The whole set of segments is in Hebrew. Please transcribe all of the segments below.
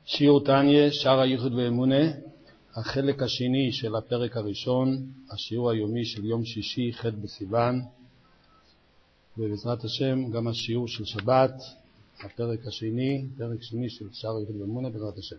שיעור תניא, שער הייחוד ואמונה, החלק השני של הפרק הראשון, השיעור היומי של יום שישי, ח' בסיוון, ובעזרת השם גם השיעור של שבת, הפרק השני, פרק שני של שער הייחוד ואמונה, בעזרת השם.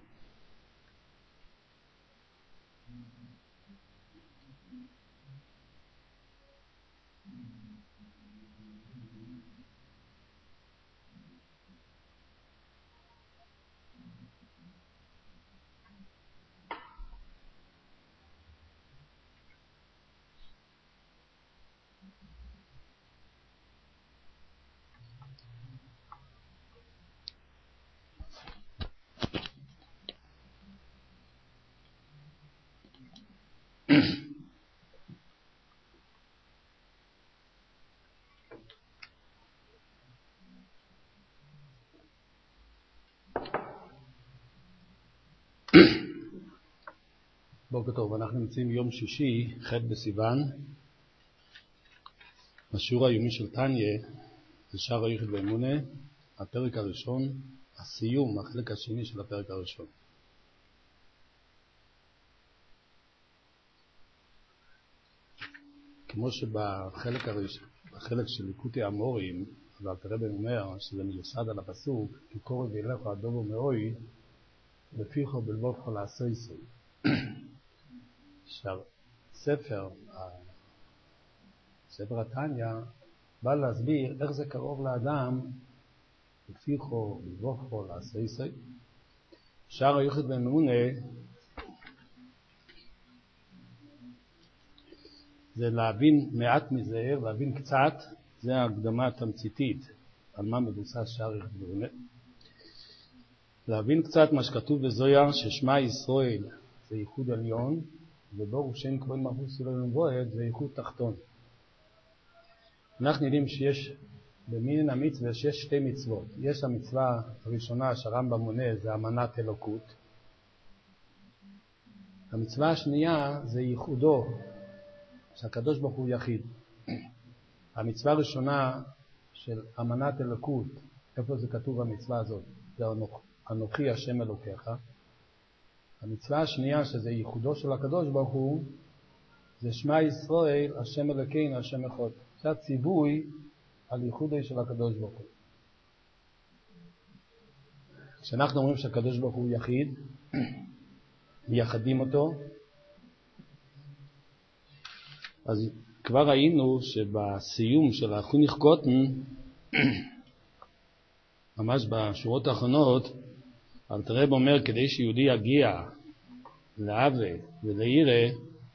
בוקר טוב, אנחנו נמצאים יום שישי, ח' בסיוון. השיעור היומי של תניא זה שער הייחוד ואמונה, הפרק הראשון, הסיום, החלק השני של הפרק הראשון. כמו שבחלק של ליקוטי האמוראים, אבל תראה בן אומר שזה מיוסד על הפסוק, כי קורא וילך הדובו מאוי, לפיכו בלבובכו לעשו ישראל. ספר התניא בא להסביר איך זה קרוב לאדם לפיכו, בלבובכו, לעשו ישראל. שער הייחוד ואמונה זה להבין מעט מזה, להבין קצת, זה ההקדמה התמציתית על מה מבוסס שער הייחוד ואמונה. להבין קצת מה שכתוב בזוהר, ששמע ישראל זה ייחוד עליון, וברוך שם כבוד מלכות ישראל ומבועד זה ייחוד תחתון. אנחנו יודעים שיש במניין המצווה שיש שתי מצוות. יש המצווה הראשונה שהרמב"ם מונה, זה אמנת אלוקות. המצווה השנייה זה ייחודו, שהקדוש ברוך הוא יחיד. המצווה הראשונה של אמנת אלוקות, איפה זה כתוב במצווה הזאת? זה אנוכי השם אלוקיך. המצווה השנייה שזה ייחודו של הקדוש ברוך הוא, זה שמע ישראל השם אלוקינו השם אחד. זה הציווי על ייחודו של הקדוש ברוך הוא. כשאנחנו אומרים שהקדוש ברוך הוא יחיד, מייחדים אותו, אז כבר ראינו שבסיום של החונך קוטן, ממש בשורות האחרונות, אלתר רב אומר, כדי שיהודי יגיע לאהבה וליראה,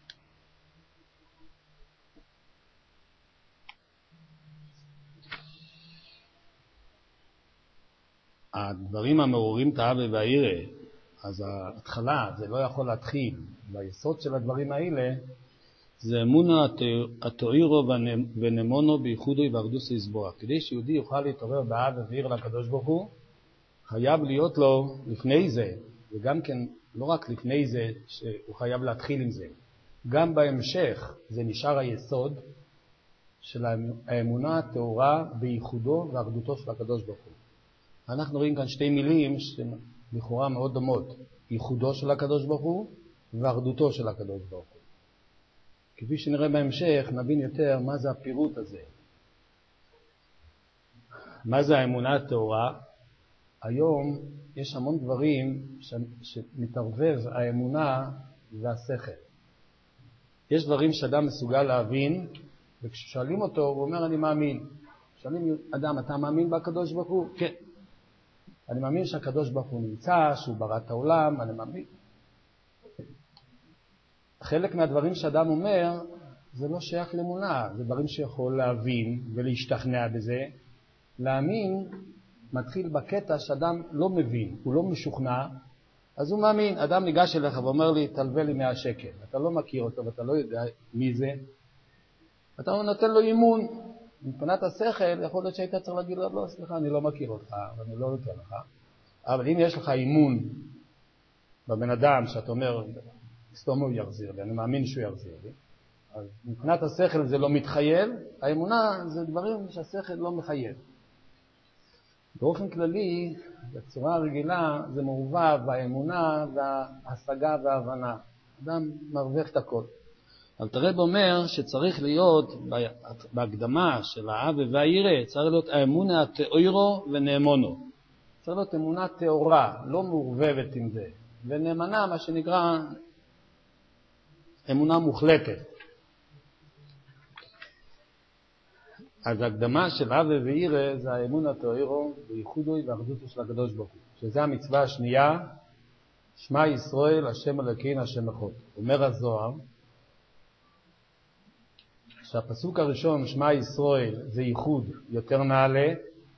הדברים המעוררים את האהבה והיראה, אז ההתחלה, זה לא יכול להתחיל. ביסוד של הדברים האלה, זה אמונה התואירו ונמונו בייחודו ואחדות יסבורך. כדי שיהודי יוכל להתעורר באהבה ויראה לקדוש ברוך הוא, חייב להיות לו לפני זה, וגם כן לא רק לפני זה שהוא חייב להתחיל עם זה, גם בהמשך זה נשאר היסוד של האמונה התאורה בייחודו ואחדותו של הקדוש ברוך הוא. אנחנו רואים כאן שתי מילים שלכאורה מאוד דומות, ייחודו של הקדוש ברוך הוא ואחדותו של הקדוש ברוך הוא. כפי שנראה בהמשך נבין יותר מה זה הפירוט הזה, מה זה האמונה התאורה. היום יש המון דברים שמתערבב האמונה והשכל. יש דברים שאדם מסוגל להבין, וכששואלים אותו הוא אומר אני מאמין. שואלים אדם, אתה מאמין בקדוש ברוך הוא? כן. אני מאמין שהקדוש ברוך הוא נמצא, שהוא ברא את העולם, אני מאמין. חלק מהדברים שאדם אומר זה לא שייך לאמונה, זה דברים שיכול להבין ולהשתכנע בזה. להאמין מתחיל בקטע שאדם לא מבין, הוא לא משוכנע, אז הוא מאמין. אדם ניגש אליך ואומר לי, תלווה לי 100 שקל. אתה לא מכיר אותו ואתה לא יודע מי זה. אתה נותן לו אימון. מבחינת השכל, יכול להיות שהיית צריך להגיד לו, לא, סליחה, אני לא מכיר אותך, ואני לא נותן לך. אבל אם יש לך אימון בבן אדם, שאתה אומר, סתום הוא יחזיר לי, אני מאמין שהוא יחזיר לי, אז מבחינת השכל זה לא מתחייב, האמונה זה דברים שהשכל לא מחייב. באופן כללי, בצורה רגילה, זה מעורבב באמונה וההשגה וההבנה. אדם מרווח את הכל. אלתר רבי אומר שצריך להיות, בהקדמה של האהבה והיראה, צריך להיות האמונה התאירו ונאמונו. צריך להיות אמונה תאורה, לא מעורבבת עם זה. ונאמנה, מה שנקרא, אמונה מוחלטת. אז ההקדמה של אהבה ויראה זה האמונה התאירו וייחודוי ואחדותו של הקדוש ברוך הוא. שזה המצווה השנייה, שמע ישראל, השם אלוקינו, השם אחד. אומר הזוהר, שהפסוק הראשון, שמע ישראל, זה ייחוד יותר נעלה.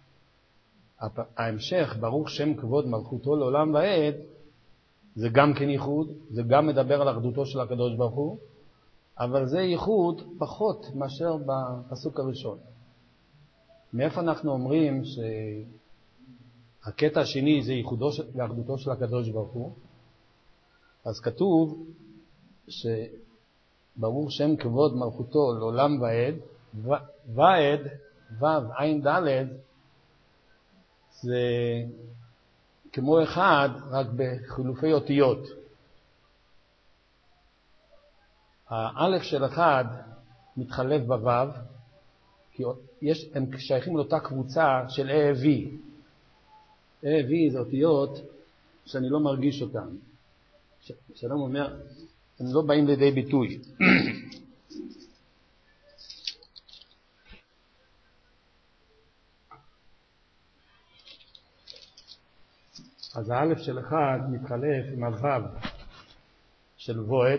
ההמשך, ברוך שם כבוד מלכותו לעולם ועד, זה גם כן ייחוד, זה גם מדבר על אחדותו של הקדוש ברוך הוא, אבל זה ייחוד פחות מאשר בפסוק הראשון. מאיפה אנחנו אומרים שהקטע השני זה ייחודו ואחדותו של הקדוש ברוך הוא? אז כתוב שברוך שם כבוד מלכותו לעולם ועד, ועד, ו' עין ד', זה כמו אחד, רק בחילופי אותיות. האלף של אחד מתחלף בו', כי הם שייכים לאותה קבוצה של A-V. A-V זה אותיות שאני לא מרגיש אותן. שלום אומר, הם לא באים לידי ביטוי. אז האלף של אחד מתחלף עם הוו של וועד,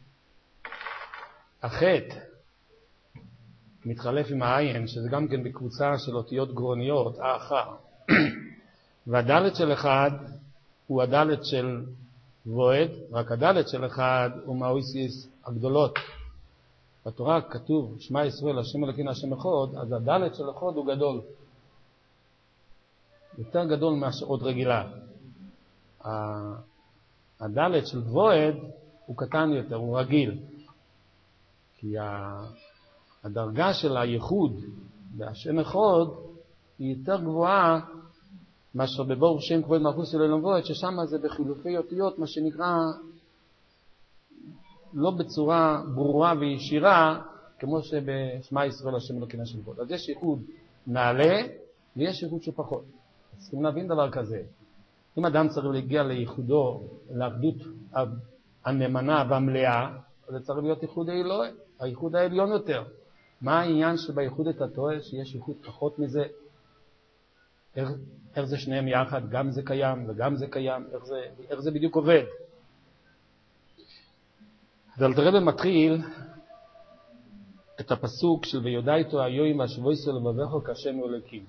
החטא מתחלף עם העין, שזה גם כן בקבוצה של אותיות גרוניות, האחר. והדלת של אחד הוא הדלת של וועד, רק הדלת של אחד הוא מהאוסיס הגדולות. בתורה כתוב, שמע ישראל, השם אלוקינו, השם אחד, אז הדלת של אחד הוא גדול. יותר גדול מהשעות רגילה. הדלת של וועד הוא קטן יותר, הוא רגיל. כי הדרגה של הייחוד בהשם אחד היא יותר גבוהה מאשר בברוך שם כבוד מלכותו לעולם ועד, ששם זה בחילופי אותיות, מה שנקרא לא בצורה ברורה וישירה, כמו שבשמע ישראל השם אלוקינו השם אחד. אז יש ייחוד נעלה ויש ייחוד שפחות. צריכים להבין דבר כזה. אם אדם צריך להגיע לייחודו, לאחדות הנאמנה והמלאה, אז זה צריך להיות ייחוד האלוהי, הייחוד העליון יותר. מה העניין שבייחוד אתה טועה, שיש ייחוד פחות מזה? איך זה שניהם יחד? גם זה קיים וגם זה קיים. איך זה בדיוק עובד? אז אלתר רבי מתחיל את הפסוק של ויודע איתו היום והשבויסו לבבך כשם אלוקים.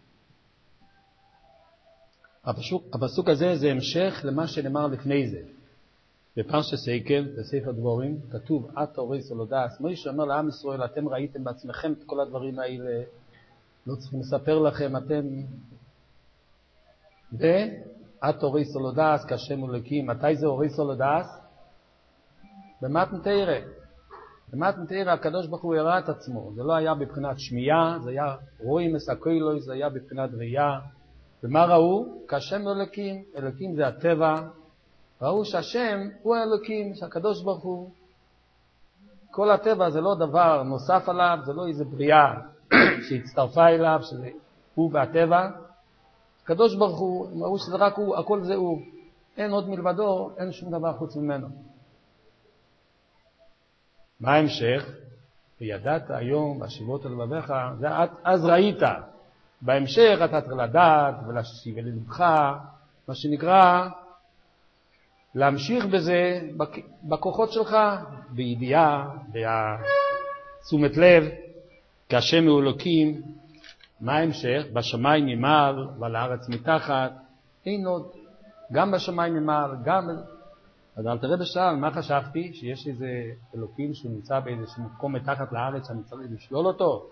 הפסוק הזה זה המשך למה שנאמר לפני זה. בפרשת עקב, בספר דבורים, כתוב, את אורי סולודס, מוישה אומר לעם ישראל, אתם ראיתם בעצמכם את כל הדברים האלה, לא צריכים לספר לכם, אתם... ואת אורי סולודס, כשם אלוקים. מתי זה אורי סולודס? במתן תורה. במתן תורה הקדוש ברוך הוא הראה את עצמו. זה לא היה בבחינת שמיעה, זה היה רואים מסקוילוי, זה היה בבחינת ראייה. ומה ראו? כשם אלוקים. אלוקים זה הטבע. ראו שהשם הוא האלוקים, שהקדוש ברוך הוא. כל הטבע זה לא דבר נוסף עליו, זה לא איזה בריאה שהצטרפה אליו, שזה הוא והטבע. הקדוש ברוך הוא, הם ראו שזה רק הוא, הכל זה הוא. אין עוד מלבדו, אין שום דבר חוץ ממנו. מה ההמשך? וידעת היום והשיבות לבביך, זה אז ראית. בהמשך אתה צריך לדעת ולהשיב ללבך, מה שנקרא להמשיך בזה בכוחות שלך, בידיעה, בתשומת לב, כשם הוא אלוקים. מה ההמשך? בשמיים ממעל ועל הארץ מתחת. אין עוד. גם בשמיים ממעל, גם... אז אל תראה בשאל, מה חשבתי? שיש איזה אלוקים שהוא נמצא באיזשהו מקום מתחת לארץ שאני צריך לשלול אותו?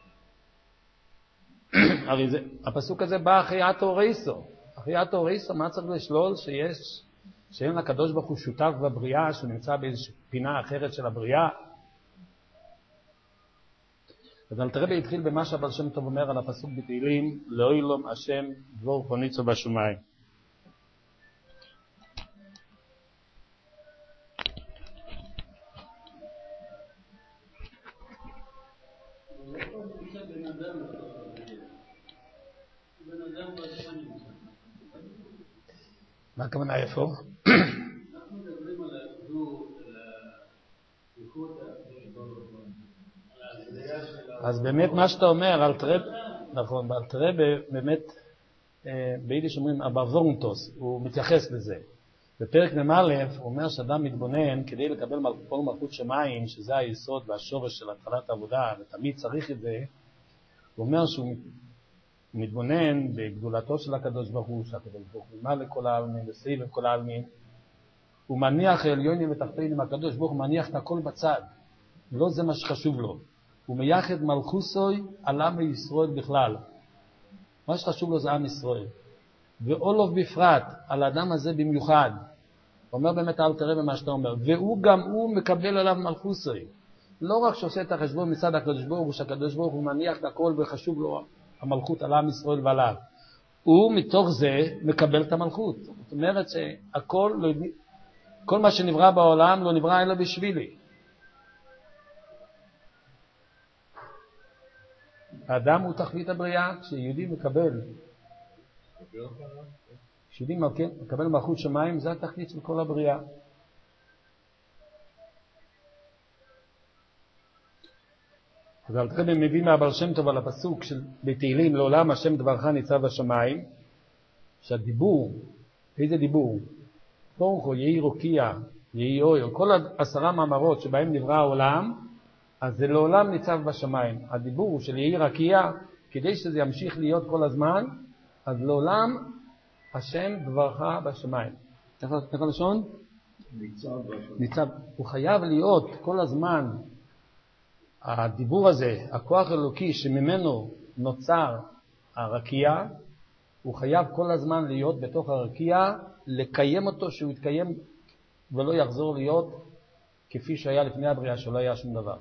הרי זה, הפסוק הזה בא אחרי אתו רייסו. אחרי אתו רייסו, מה צריך לשלול? שאין הקדוש ברוך הוא שותף בבריאה, שהוא נמצא באיזושהי פינה אחרת של הבריאה. אז אלתר רבי התחיל במה שהבעל שם טוב אומר על הפסוק בתהילים, לאוילום השם דבור חוניצו בשמיים. מה הכוונה איפה? אנחנו מדברים על האחדות, על הייחוד, אז באמת מה שאתה אומר, אלתר רבי, נכון, אלתר רבי באמת, ביידיש אומרים אבוורנטוס, הוא מתייחס לזה. בפרק מ"א הוא אומר שאדם מתבונן כדי לקבל כל מלכות שמיים, שזה היסוד והשורש של התחלת העבודה, ותמיד צריך את זה. הוא אומר שהוא מתבונן בגדולתו של הקדוש ברוך הוא, שהקדוש ברוך הוא מעל לכל העלמין, בסביב כל העלמין. הוא מניח העליונים ותחתונים, הקדוש ברוך הוא מניח את הכל בצד. לא זה מה שחשוב לו. הוא מייחד מלכוסוי על עם ישראל בכלל. מה שחשוב לו זה עם ישראל. ואולוב בפרט, על האדם הזה במיוחד. אומר באמת אלתר רבי מה שאתה אומר. והוא גם הוא מקבל עליו מלכוסוי. לא רק שעושה את החשבון מצד הקדוש ברוך הוא, שהקדוש ברוך הוא מניח את הכל וחשוב לו המלכות על עם ישראל ועליו. הוא מתוך זה מקבל את המלכות. זאת אומרת שהכל, כל מה שנברא בעולם לא נברא אלא בשבילי. האדם הוא תכלית הבריאה, כשיהודי מקבל, כשיהודי מקבל מלכות שמיים, זה התכלית של כל הבריאה. אז אלתר רבי מביא מהבעל שם טוב על הפסוק של בתהילים, לעולם השם דברך ניצב בשמיים, שהדיבור, איזה דיבור? פורחו, יהי רוקיע, יהי אויר, כל 10 מאמרות שבהם נברא העולם, אז זה לעולם ניצב בשמיים. הדיבור של יהי רקיע, כדי שזה ימשיך להיות כל הזמן, אז לעולם השם דברך בשמיים. איך הלשון? ניצב. הוא חייב להיות כל הזמן, הדיבור הזה, הכוח אלוקי שממנו נוצר הרקיע, הוא חייב כל הזמן להיות בתוך הרקיע, לקיים אותו שהוא יתקיים ולא יחזור להיות כפי שהיה לפני הבריאה, שלא היה שום דבר.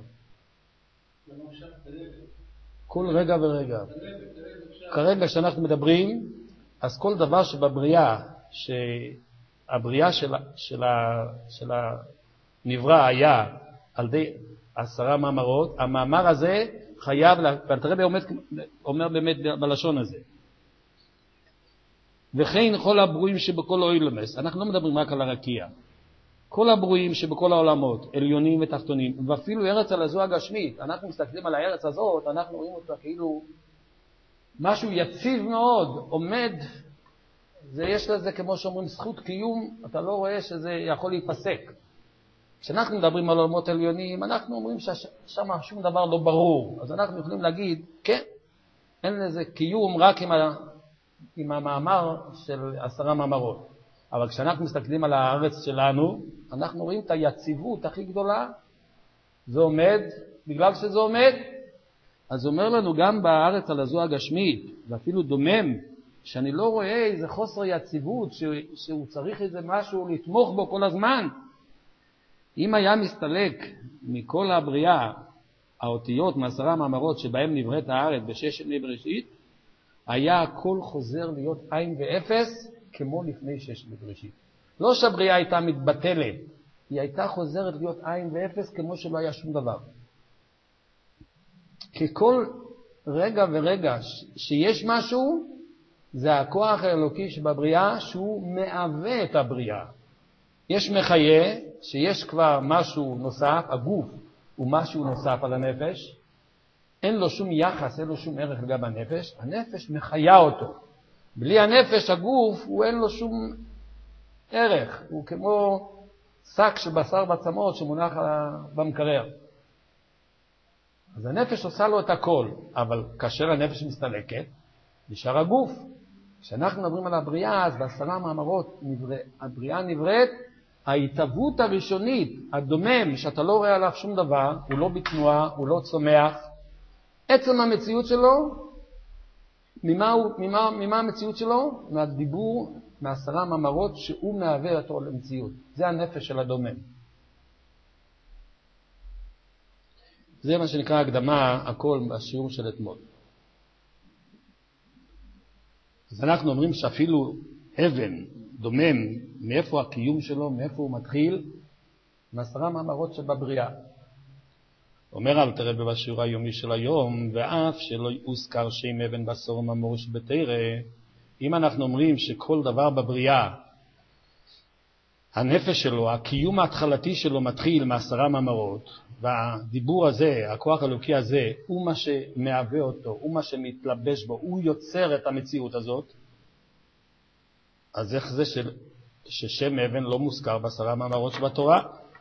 כל רגע ורגע. כרגע שאנחנו מדברים, אז כל דבר שבבריאה, שהבריאה של הנברא היה על די 10 מאמרות, המאמר הזה חייב, ואלתר רבי אומר באמת בלשון הזה. וכן כל הברואים שבכל העולמות, אנחנו לא מדברים רק על הרקיע. כל הברואים שבכל העולמות, עליונים ותחתונים, ואפילו ארץ על הזו הגשמית, אנחנו מסתכלים על הארץ הזאת, אנחנו רואים אותה כאילו משהו יציב מאוד, עומד, יש לזה כמו שאומרים זכות קיום, אתה לא רואה שזה יכול להיפסק. כשאנחנו מדברים על עולמות עליונים, אנחנו אומרים ששם שום דבר לא ברור, אז אנחנו יכולים להגיד, כן, אין לזה קיום רק עם המאמר של 10 מאמרות. אבל כשאנחנו מסתכלים על הארץ שלנו, אנחנו רואים את היציבות הכי גדולה. זה עומד, בגלל שזה עומד. אז אומר לנו גם בארץ על הזו הגשמית, ואפילו דומם, שאני לא רואה איזה חוסר יציבות, שהוא צריך איזה משהו לתמוך בו כל הזמן. אם היה מסתלק מכל הבריאה, האותיות מ10 מאמרות שבהם נבראת הארץ ב6 ימי בראשית, היה הכל חוזר להיות עין ואפס, כמו לפני 6 בראשית. לא שהבריאה הייתה מתבטלת, היא הייתה חוזרת להיות עין ואפס כמו שלא היה שום דבר. כי כל רגע ורגע שיש משהו, זה הכוח האלוקי שבבריאה שהוא מהווה את הבריאה. יש מחיה שיש כבר משהו נוסף, הגוף הוא משהו נוסף על הנפש, אין לו שום יחס, אין לו שום ערך לגבי הנפש, הנפש מחיה אותו. בלי הנפש, הגוף, הוא אין לו שום ערך. הוא כמו שק של בשר בצמות שמונח במקרר. אז הנפש עושה לו את הכל, אבל כאשר הנפש מסתלקת, נשאר הגוף. כשאנחנו מדברים על הבריאה, אז ב10 מאמרות הבריאה נבראת, ההתהוות הראשונית, הדומם, שאתה לא רואה עליו שום דבר, הוא לא בתנועה, הוא לא צומח. עצם המציאות שלו, ממה המציאות שלו? מהדיבור, מ10 מאמרות שהוא מהווה אותו למציאות. זה הנפש של הדומם. זה מה שנקרא הקדמה, הכל בשיעור של אתמול. אז אנחנו אומרים שאפילו אבן דומם, מאיפה הקיום שלו, מאיפה הוא מתחיל? מ10 מאמרות שבבריאה. אומר אלתר רבי בשיעור היומי של היום, ואף שלא יוזכר שם אבן בעשור מאמרות שבתורה, אם אנחנו אומרים שכל דבר בבריאה, הנפש שלו, הקיום ההתחלתי שלו מתחיל מ10 מאמרות, והדיבור הזה, הכוח האלוקי הזה, הוא מה שמהווה אותו, הוא מה שמתלבש בו, הוא יוצר את המציאות הזאת, אז איך זה ששם אבן לא מוזכר ב10 מאמרות שבתורה?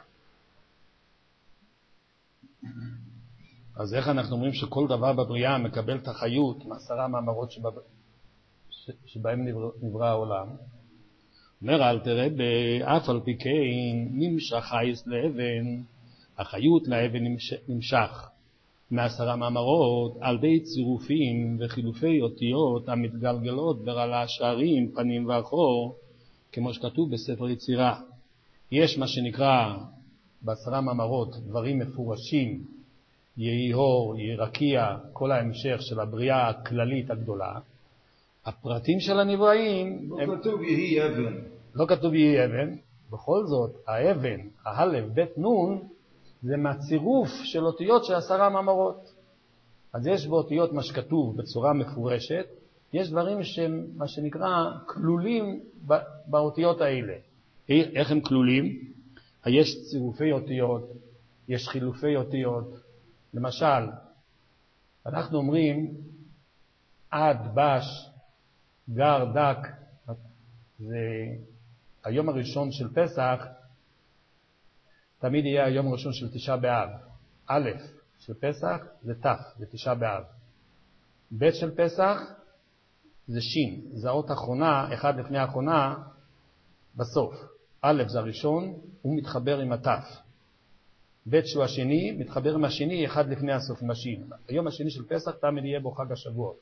אז איך אנחנו אומרים שכל דבר בבריאה מקבל את החיות מ10 מאמרות שבהם נברא העולם? אומר אלתר רבי, אף על פי כן נמשך חייס לאבן, החיות לאבן נמשך מ10 מאמרות על די צירופים וחילופי אותיות המתגלגלות ברעלה שערים, פנים ואחור, כמו שכתוב בספר יצירה. יש מה שנקרא ב10 מאמרות דברים מפורשים, יהי אור, יהי רקיע, כל ההמשך של הבריאה הכללית הגדולה. הפרטים של הנבראים לא כתוב יהי אבן. לא כתוב יהי אבן. בכל זאת, האבן, האלף, בית נון, זה מהצירוף של אותיות של 10 מאמרות. אז יש באותיות מה שכתוב בצורה מפורשת, יש דברים שהם מה שנקרא כלולים באותיות האלה. איך הם כלולים? יש צירופי אותיות, יש חילופי אותיות. למשל, אנחנו אומרים עד, בש, גר, דק, זה היום הראשון של פסח, תמיד יהיה היום הראשון של תשעה באב. א' של פסח זה ת', זה תשעה באב. ב' של פסח זה שין, זה האות האחרונה, אחד לפני האחרונה, בסוף. א' זה הראשון, הוא מתחבר עם הת'. ב' שהוא השני, מתחבר עם השני, אחד לפני הסוף עם השין. היום השני של פסח תמיד יהיה בו חג השבועות.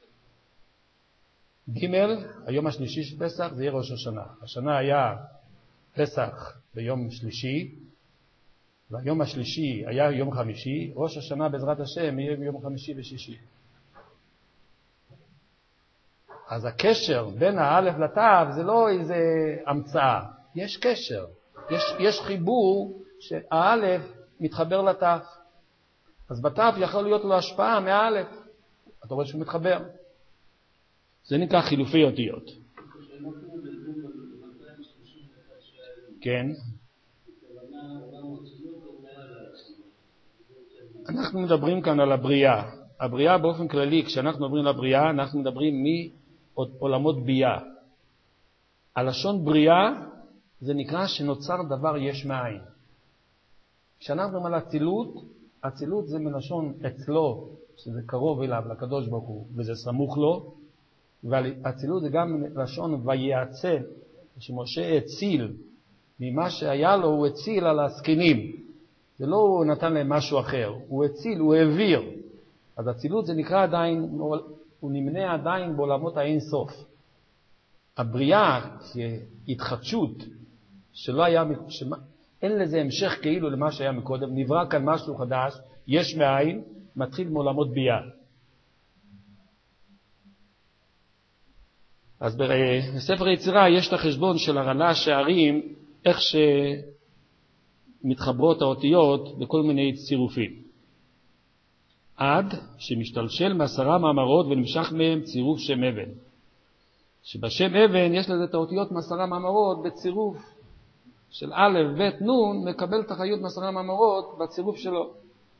ג' היום השלישי של פסח זה יהיה ראש השנה. השנה היה פסח ביום שלישי, והיום השלישי היה יום חמישי, ראש השנה בעזרת השם יהיה יום חמישי ושישי. אז הקשר בין האלף לתו זה לא איזה המצאה, יש קשר, יש חיבור שהאלף מתחבר לתו. אז בתו יכול להיות לו השפעה מהאלף, אתה רואה שהוא מתחבר. זה נקרא חילופי אותיות. כן. אנחנו מדברים כאן על הבריאה. הבריאה באופן כללי, כשאנחנו מדברים על הבריאה, אנחנו מדברים מעולמות בייה. הלשון בריאה זה נקרא שנוצר דבר יש מאין. כשאנחנו מדברים על אצילות, אצילות זה מלשון אצלו, שזה קרוב אליו, לקדוש ברוך הוא, וזה סמוך לו. והאצילות זה גם לשון ויעצל, שמשה הציל ממה שהיה לו, הוא הציל על הסקינים. זה לא הוא נתן להם משהו אחר, הוא הציל, הוא העביר. אז אצילות זה נקרא עדיין, הוא נמנה עדיין בעולמות האין סוף. הבריאה, התחדשות, שלא היה, אין לזה המשך כאילו למה שהיה מקודם, נברא כאן משהו חדש, יש מאין, מתחיל מעולמות בייה. אז בספר היצירה יש את החשבון של הרעלה שערים, איך שמתחברות האותיות בכל מיני צירופים. עד שמשתלשל מ10 מאמרות ונמשך מהם צירוף שם אבן. שבשם אבן יש לזה את האותיות מ10 מאמרות בצירוף של א', ב', נ', מקבל את החיות מ10 מאמרות בצירוף שלו.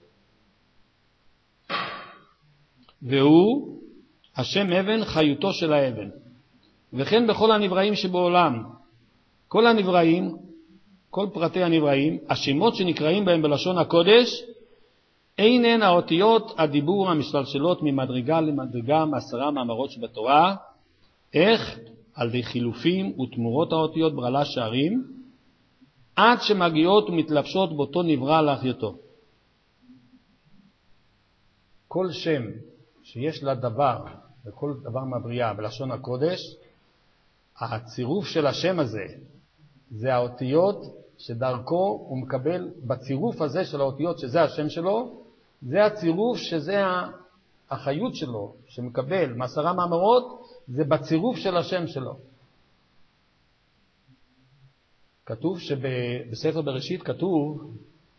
והוא השם אבן חיותו של האבן. וכן בכל הנבראים שבעולם, כל הנבראים, כל פרטי הנבראים, השמות שנקראים בהם בלשון הקודש, אינן האותיות הדיבור המשתלשלות ממדרגה למדרגה מ10 מאמרות שבתורה, איך? על ידי חילופים ותמורות האותיות ברעלה שערים, עד שמגיעות ומתלבשות באותו נברא להחיותו. כל שם שיש לה דבר, וכל דבר מהבריאה בלשון הקודש, הצירוף של השם הזה, זה האותיות שדרכו הוא מקבל, בצירוף הזה של האותיות שזה השם שלו, זה הצירוף שזה החיות שלו, שמקבל מעשרה מאמרות, זה בצירוף של השם שלו. כתוב שבספר בראשית כתוב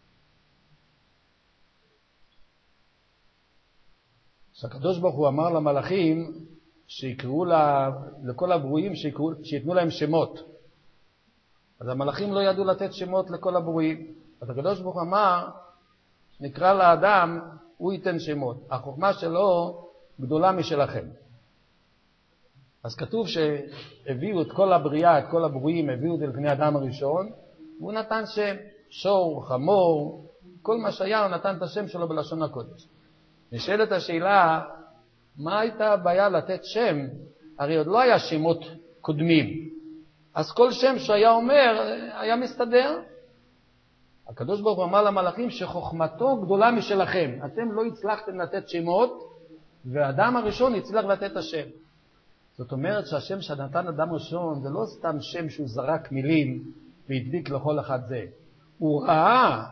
שהקדוש ברוך הוא אמר למלאכים שיקראו לכל הברואים, שיתנו להם שמות. אז המלאכים לא ידעו לתת שמות לכל הברואים. אז הקדוש ברוך הוא אמר, נקרא לאדם, הוא ייתן שמות. החוכמה שלו גדולה משלכם. אז כתוב שהביאו את כל הבריאה, את כל הברואים, הביאו את זה לפני האדם הראשון, והוא נתן שם, שור, חמור, כל מה שהיה, הוא נתן את השם שלו בלשון הקודש. נשאלת השאלה, מה הייתה הבעיה לתת שם? הרי עוד לא היה שמות קודמים. אז כל שם שהיה אומר, היה מסתדר. הקדוש ברוך הוא אמר למלאכים שחוכמתו גדולה משלכם. אתם לא הצלחתם לתת שמות, והאדם הראשון הצליח לתת השם. זאת אומרת שהשם שנתן אדם ראשון, זה לא סתם שם שהוא זרק מילים והדביק לכל אחד זה. הוא ראה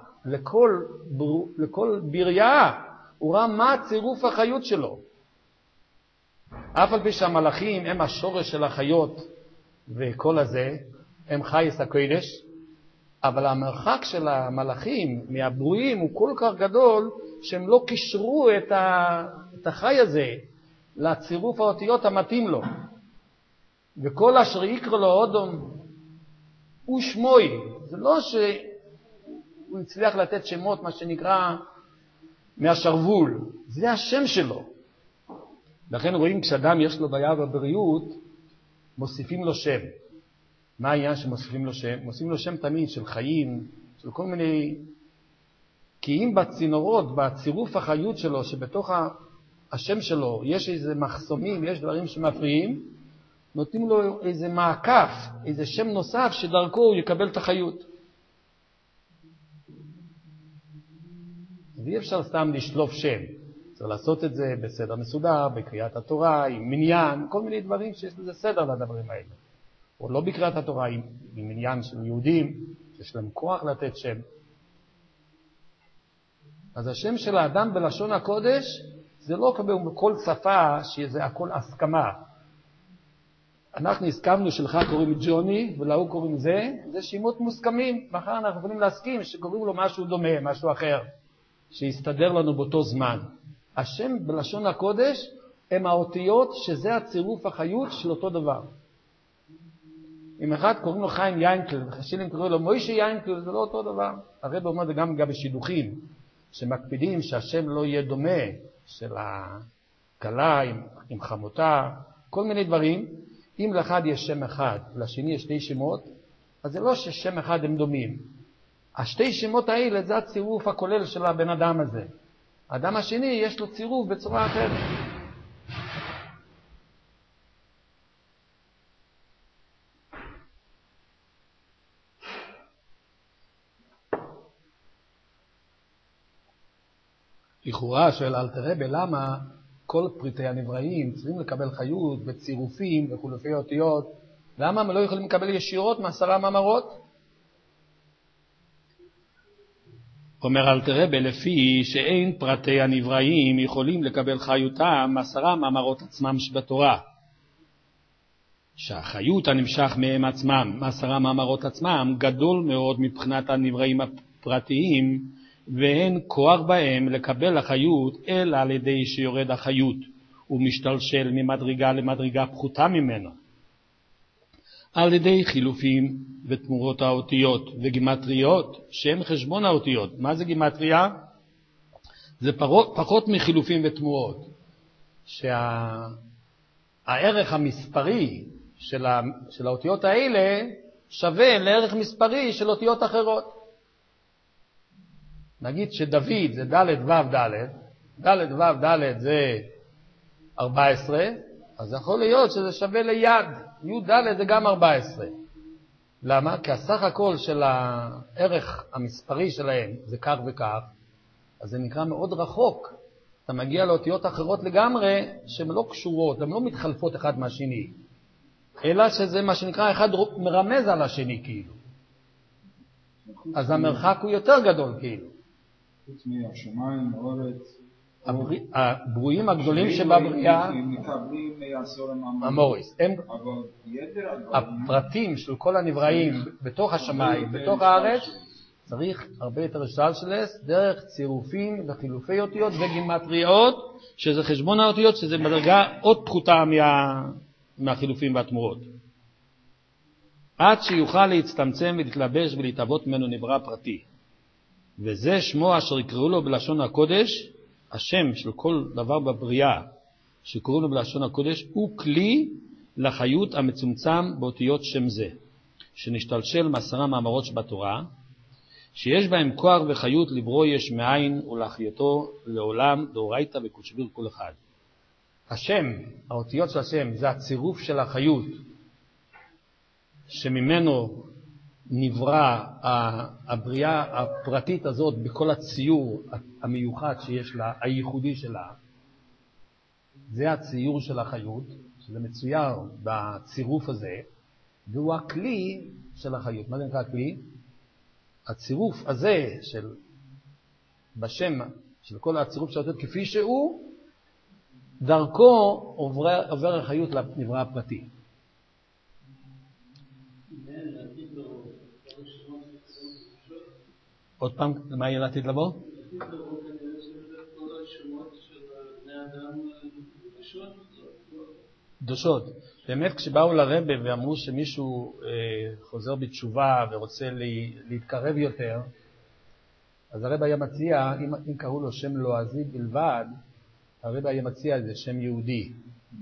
לכל בריאה, הוא ראה מה צירוף החיות שלו. אף על פי שהמלאכים הם השורש של החיות וכל הזה, הם חייס הקודש, אבל המרחק של המלאכים מהברואים הוא כל כך גדול שהם לא קישרו את החי הזה לצירוף האותיות המתאים לו. וכל אשר יקרא לו אודום הוא שמוי. זה לא שהוא הצליח לתת שמות, מה שנקרא מהשרוול, זה השם שלו. לכן רואים כשאדם יש לו בעיה בבריאות, מוסיפים לו שם. מה העניין שמוסיפים לו שם? מוסיפים לו שם תמיד של חיים, של כל מיני... כי אם בצינורות, בצירוף החיות שלו, שבתוך השם שלו יש איזה מחסומים, יש דברים שמפריעים, נותנים לו איזה מעקף, איזה שם נוסף שדרכו הוא יקבל את החיות. ואי אפשר סתם לשלוף שם. צריך לעשות את זה בסדר מסודר, בקריאת התורה, עם מניין, כל מיני דברים שיש לזה סדר לדברים האלה. או לא בקריאת התורה, עם מניין של יהודים, שיש להם כוח לתת שם. אז השם של האדם בלשון הקודש, זה לא בכל שפה שזה הכל הסכמה. אנחנו הסכמנו שלך קוראים ג'וני, ולהוא קוראים זה שמות מוסכמים. מחר אנחנו יכולים להסכים שקוראים לו משהו דומה, משהו אחר, שיסתדר לנו באותו זמן. השם בלשון הקודש הם האותיות שזה הצירוף החיות של אותו דבר. אם אחד קוראים לו חיים יינקל, וחשילים קוראים לו מוישה יינקל, זה לא אותו דבר. הרב אומר זה גם בשידוכים, שמקפידים שהשם לא יהיה דומה של הכלה עם חמותה, כל מיני דברים. אם לאחד יש שם אחד, לשני יש שתי שמות, אז זה לא ששם אחד הם דומים. השתי שמות האלה זה הצירוף הכולל של הבן אדם הזה. האדם השני יש לו צירוף בצורה אחרת. לכאורה שואל אלתר רבי, למה כל פריטי הנבראים צריכים לקבל חיות בצירופים וחילופי אותיות? למה הם לא יכולים לקבל ישירות מעשרה מאמרות? אומר אלתר רבי, לפי שאין פרטי הנבראים יכולים לקבל חיותם מעשרה מאמרות עצמם שבתורה. שהחיות הנמשך מהם עצמם, מעשרה מאמרות עצמם, גדול מאוד מבחינת הנבראים הפרטיים, ואין כוח בהם לקבל החיות אלא על ידי שיורד החיות ומשתלשל ממדרגה למדרגה פחותה ממנו, על ידי חילופים ותמורות האותיות וגימטריות שהם חשבון האותיות. מה זה גימטריה? זה פחות מחילופים ותמורות, שהערך המספרי של האותיות האלה שווה לערך מספרי של אותיות אחרות. נגיד שדוד זה ד' ו' ד', ד' ו' ד' זה 14, אז יכול להיות שזה שווה ליד, י' ד' זה גם 14. למה? כי הסך הכל של הערך המספרי שלהם זה כך וכך, אז זה נקרא מאוד רחוק. אתה מגיע לאותיות אחרות לגמרי שהן לא קשורות, הן לא מתחלפות אחד מהשני, אלא שזה מה שנקרא אחד מרמז על השני כאילו. אז המרחק הוא יותר גדול כאילו. חוץ מהשמיים, האורץ, הברואים הגדולים שבבריאה, מקבלים מהסולם המוריס, הם אבל יתר הפרטים של כל הנבראים בתוך השמיים, בתוך הארץ, צריך הרבה יותר שלשלס דרך צירופים וחילופי אותיות וגימטריות, שזה חשבון האותיות, שזה בדרגה עוד פחותה מהחילופים והתמורות. עד שיוכל להצטמצם ולהתלבש ולהתאבות ממנו נברא פרטי. וזה שמו אשר יקראו לו בלשון הקודש, השם של כל דבר בבריאה שקראו לו בלשון הקודש, הוא כלי לחיות המצומצם באותיות שם זה, שנשתלשל מעשרה מאמרות שבתורה, שיש בהם כוח וחיות לברוא יש מאין ולהחיותו לעולם דאורייתא וקודשביר כל אחד. השם, האותיות של השם, זה הצירוף של החיות שממנו נברא הבריאה הפרטית הזאת בכל הציור המיוחד שיש לה, הייחודי שלה. זה הציור של החיות, שזה מצויר בצירוף הזה, והוא הכלי של החיות. מה זה נקרא הכלי? הצירוף הזה של בשם, של כל הצירוף של האותיות כפי שהוא, דרכו עובר החיות לנברא הפרטי. עוד פעם, מה יהיה לעתיד לבוא? קדושות. באמת כשבאו לרבי ואמרו שמישהו חוזר בתשובה ורוצה להתקרב יותר, אז הרבי היה מציע, אם קראו לו שם לועזי בלבד, הרבי היה מציע איזה שם יהודי.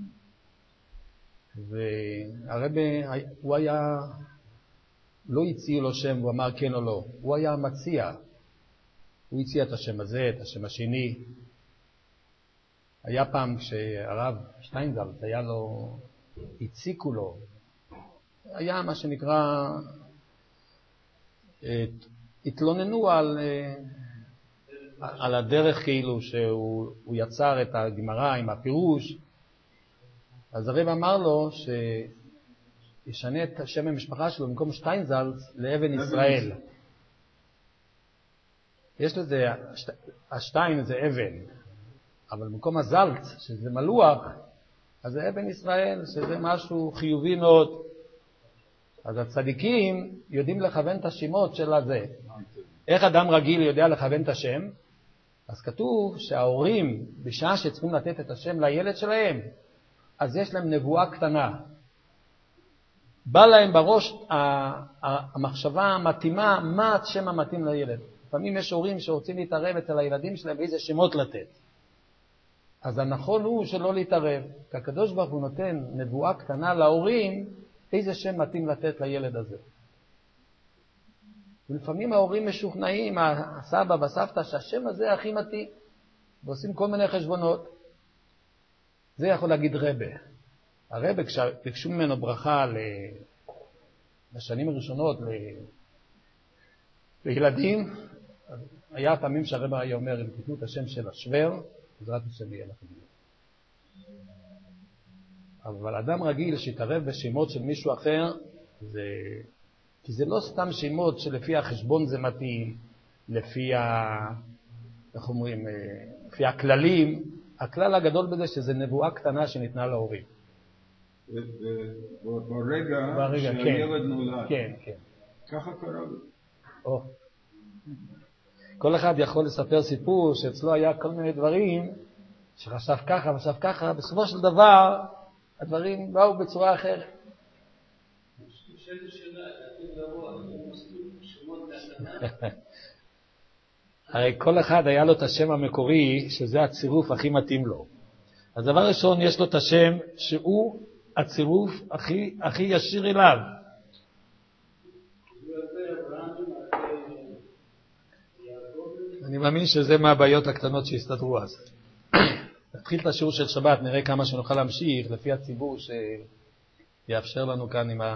והרבי, הוא היה, לא הציע לו שם, הוא אמר כן או לא. הוא היה מציע. הוא הציע את השם הזה, את השם השני. היה פעם כשהרב שטיינזלץ היה לו, הציקו לו. היה מה שנקרא, התלוננו על הדרך כאילו שהוא יצר את הגמרא עם הפירוש. אז הרב אמר לו שישנה את שם המשפחה שלו במקום שטיינזלץ לאבן ישראל. יש לזה, השטיין זה אבן, אבל במקום הזלץ, שזה מלוח, אז זה אבן ישראל, שזה משהו חיובי מאוד. אז הצדיקים יודעים לכוון את השמות של הזה. איך אדם רגיל יודע לכוון את השם? אז כתוב שההורים, בשעה שצריכים לתת את השם לילד שלהם, אז יש להם נבואה קטנה. בא להם בראש המחשבה המתאימה, מה השם המתאים לילד. לפעמים יש הורים שרוצים להתערב אצל הילדים שלהם באיזה שמות לתת. אז הנכון הוא שלא להתערב. כי הקדוש ברוך הוא נותן נבואה קטנה להורים, איזה שם מתאים לתת לילד הזה. ולפעמים ההורים משוכנעים, הסבא והסבתא, שהשם הזה הכי מתאים, ועושים כל מיני חשבונות. זה יכול להגיד רבה. הרבה, כשביקשו ממנו ברכה לשנים הראשונות לילדים, היה פעמים שהרבה היה אומר, אם תיתנו את השם של השוור, בעזרת השם יהיה לכם. אבל אדם רגיל שיתערב בשמות של מישהו אחר, כי זה לא סתם שמות שלפי החשבון זה מתאים, לפי איך אומרים, לפי הכללים. הכלל הגדול בזה שזה נבואה קטנה שניתנה להורים. ברגע שהילד נולד. כן, כן. ככה קרה. כל אחד יכול לספר סיפור שאצלו היה כל מיני דברים שחשב ככה וחשב ככה, בסופו של דבר הדברים באו בצורה אחרת. הרי כל אחד היה לו את השם המקורי, שזה הצירוף הכי מתאים לו. אז דבר ראשון, יש לו את השם שהוא הצירוף הכי ישיר אליו. אני מאמין שזה מהבעיות הקטנות שהסתדרו אז. נתחיל את השיעור של שבת, נראה כמה שנוכל להמשיך, לפי הציבור שיאפשר לנו כאן עם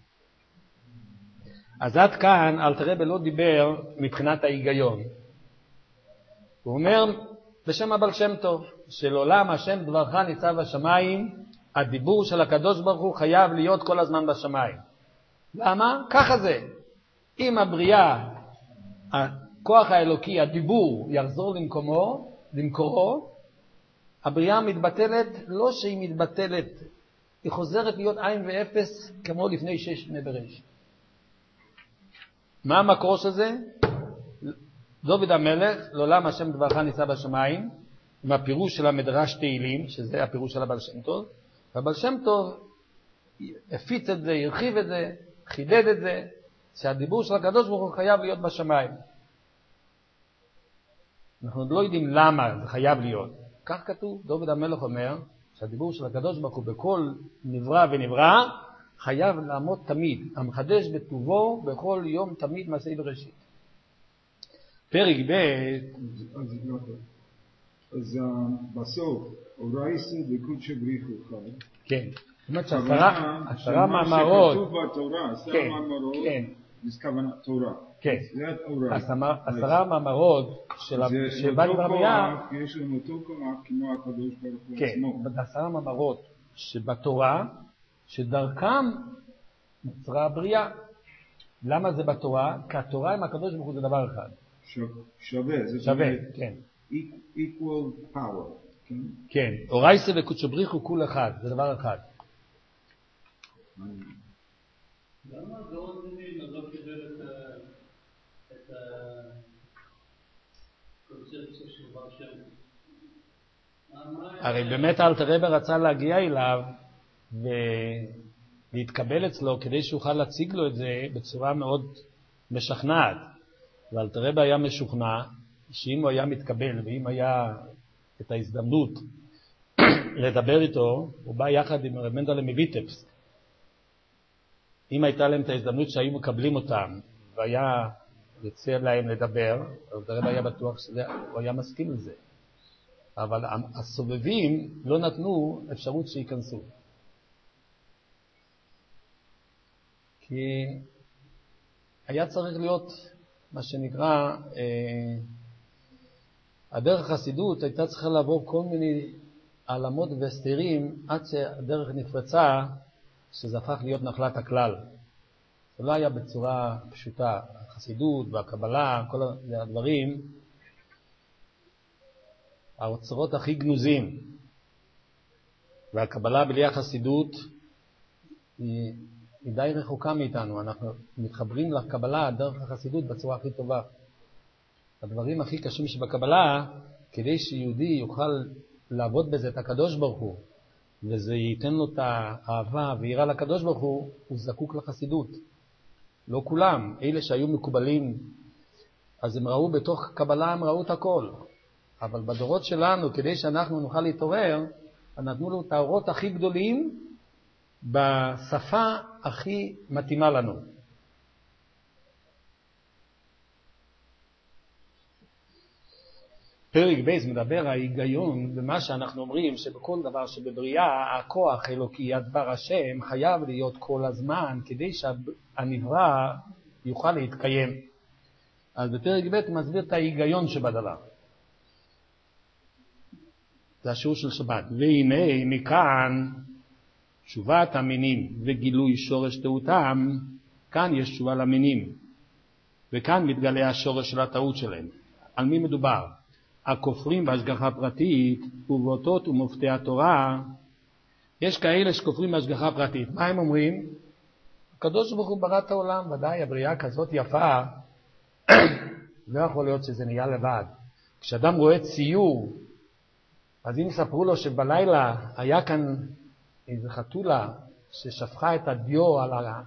אז עד כאן, אלתר רבי לא דיבר מבחינת ההיגיון. הוא אומר, בשם הבעל שם טוב, של עולם השם דברך ניצב בשמיים, הדיבור של הקדוש ברוך הוא חייב להיות כל הזמן בשמיים. למה? ככה זה. אם הבריאה, הכוח האלוקי, הדיבור, יחזור למקורו, הבריאה מתבטלת, לא שהיא מתבטלת, היא חוזרת להיות עין ואפס כמו לפני 6 שנים בראשית. מה המקור של זה? דוד המלך, לעולם השם דברך נישא בשמיים, עם הפירוש של המדרש תהילים, שזה הפירוש של הבעל שם טוב, והבעל שם טוב הפיץ את זה, הרחיב את זה, חידד את זה, שהדיבור של הקדוש ברוך הוא חייב להיות בשמיים. אנחנו עוד לא יודעים למה זה חייב להיות. כך כתוב, דוד המלך אומר, שהדיבור של הקדוש ברוך הוא בכל נברא ונברא, חייב לעמוד תמיד, המחדש בטובו בכל יום תמיד מעשה בראשית. פרק ב' אז בסוף, אורייסא דקודשא בריחו חי. כן. זאת אומרת שעשרה מאמרות. שכתוב בתורה, 10 מאמרות, זה כוונה תורה. כן. זה אורייסא. 10 מאמרות שבא לבריאה. יש לנו אותו כוח כמו הקדוש ברוך הוא עצמו. כן, 10 מאמרות שבתורה, שדרכם נוצרה הבריאה. למה זה בתורה? כי התורה עם הקדוש ברוך הוא זה דבר אחד. שווה, זה שווה, כן. equal power, כן? כן, אורייסא וקודשא בריחו כול אחד, זה דבר אחד. למה גאון דין לא קיבל את הקונספציה של בר שם? הרי באמת אלתר רבי רצה להגיע אליו ולהתקבל אצלו כדי שיוכל להציג לו את זה בצורה מאוד משכנעת. ואלתר רבי היה משוכנע שאם הוא היה מתקבל ואם היה את ההזדמנות לדבר איתו, הוא בא יחד עם רב מנדל מויטבסק. אם הייתה להם את ההזדמנות שהיו מקבלים אותם והיה יוצא להם לדבר, אלתר רבי היה בטוח שהוא היה מסכים לזה. אבל הסובבים לא נתנו אפשרות שייכנסו. כי היה צריך להיות מה שנקרא, הדרך החסידות הייתה צריכה לעבור כל מיני העלמות והסתירים עד שהדרך נפרצה, שזה הפך להיות נחלת הכלל. זה לא היה בצורה פשוטה. החסידות והקבלה, כל הדברים, האוצרות הכי גנוזים. והקבלה בלי החסידות היא די רחוקה מאיתנו. אנחנו מתחברים לקבלה דרך החסידות בצורה הכי טובה. הדברים הכי קשים שבקבלה, כדי שיהודי יוכל לעבוד בזה את הקדוש ברוך הוא, וזה ייתן לו את האהבה ויראה לקדוש ברוך הוא, הוא זקוק לחסידות. לא כולם, אלה שהיו מקובלים, אז הם ראו בתוך קבלה, הם ראו את הכל. אבל בדורות שלנו, כדי שאנחנו נוכל להתעורר, נתנו לו את האורות הכי גדולים, בשפה הכי מתאימה לנו. פרק ב' מדבר ההיגיון במה שאנחנו אומרים שבכל דבר שבבריאה הכוח אלוקי הדבר השם חייב להיות כל הזמן כדי שהנברא יוכל להתקיים. אז בפרק ב' מסביר את ההיגיון שבדבר. זה השיעור של שבת. והנה מכאן תשובת המינים וגילוי שורש טעותם, כאן יש תשובה למינים, וכאן מתגלה השורש של הטעות שלהם. על מי מדובר? הכופרים בהשגחה פרטית ובאותות ומופתי התורה. יש כאלה שכופרים בהשגחה פרטית. מה הם אומרים? הקדוש ברוך הוא ברא את העולם, ודאי הבריאה כזאת יפה, לא יכול להיות שזה נהיה לבד. כשאדם רואה ציור, אז אם יספרו לו שבלילה היה כאן איזו חתולה ששפכה את הדיו